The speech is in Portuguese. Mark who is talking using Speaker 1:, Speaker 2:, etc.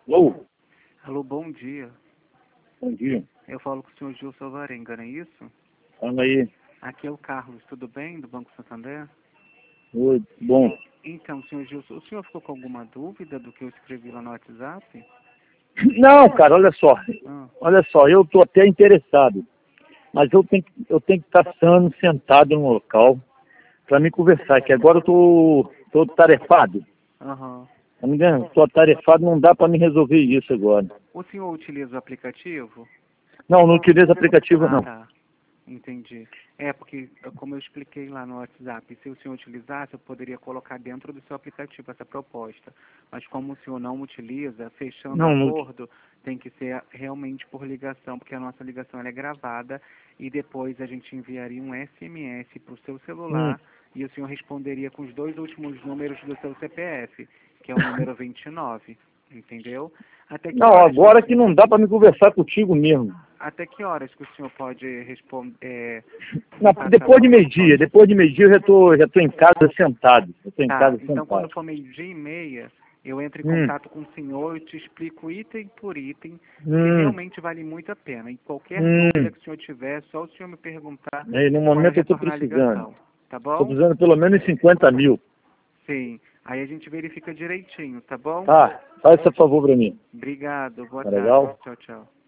Speaker 1: Alô?
Speaker 2: Alô, bom dia.
Speaker 1: Bom dia.
Speaker 2: Eu falo com o senhor Gilson Alvarenga, não é isso?
Speaker 1: Fala aí.
Speaker 2: Aqui é o Carlos, tudo bem? Do Banco Santander?
Speaker 1: Oi, bom.
Speaker 2: Então, senhor Gilson, o senhor ficou com alguma dúvida do que eu escrevi lá no WhatsApp?
Speaker 1: Não, cara, olha só.
Speaker 2: Ah,
Speaker 1: Olha só, eu tô até interessado. Mas eu tenho que estar sentado no local para me conversar, que agora eu tô tarefado.
Speaker 2: aham.
Speaker 1: Tá me entendendo? Tô tarefado, não dá para me resolver isso agora.
Speaker 2: O senhor utiliza o aplicativo?
Speaker 1: Não, não utilizo aplicativo
Speaker 2: Ah,
Speaker 1: não.
Speaker 2: tá. Entendi. É, porque, como eu expliquei lá no WhatsApp, se o senhor utilizasse, eu poderia colocar dentro do seu aplicativo essa proposta. Mas como o senhor não utiliza, fechando o
Speaker 1: Não,
Speaker 2: acordo, tem que ser realmente por ligação, porque a nossa ligação ela é gravada e depois a gente enviaria um SMS para o seu celular e o senhor responderia com os dois últimos números do seu CPF, que é o número 29, entendeu? Até que
Speaker 1: não,
Speaker 2: horas
Speaker 1: agora que não dá para me conversar contigo mesmo.
Speaker 2: até que horas que o senhor pode responder?
Speaker 1: Depois de meio-dia eu já tô em casa sentado. Eu tô em
Speaker 2: Tá,
Speaker 1: casa
Speaker 2: então quando
Speaker 1: sentado.
Speaker 2: for 12:30, eu entro em
Speaker 1: Hum,
Speaker 2: contato com o senhor e te explico item por item, porque
Speaker 1: hum,
Speaker 2: realmente vale muito a pena. E qualquer dúvida
Speaker 1: hum.
Speaker 2: que o senhor tiver, é só o senhor me perguntar
Speaker 1: Aí, no
Speaker 2: para
Speaker 1: momento eu tô
Speaker 2: retornar a
Speaker 1: precisando.
Speaker 2: ligação. Tá
Speaker 1: Tô
Speaker 2: bom?
Speaker 1: precisando pelo menos 50 mil.
Speaker 2: Sim. Aí a gente verifica direitinho, tá bom?
Speaker 1: Tá, faz esse favor pra mim.
Speaker 2: Obrigado, boa
Speaker 1: Tá
Speaker 2: tarde.
Speaker 1: legal?
Speaker 2: Tchau, tchau.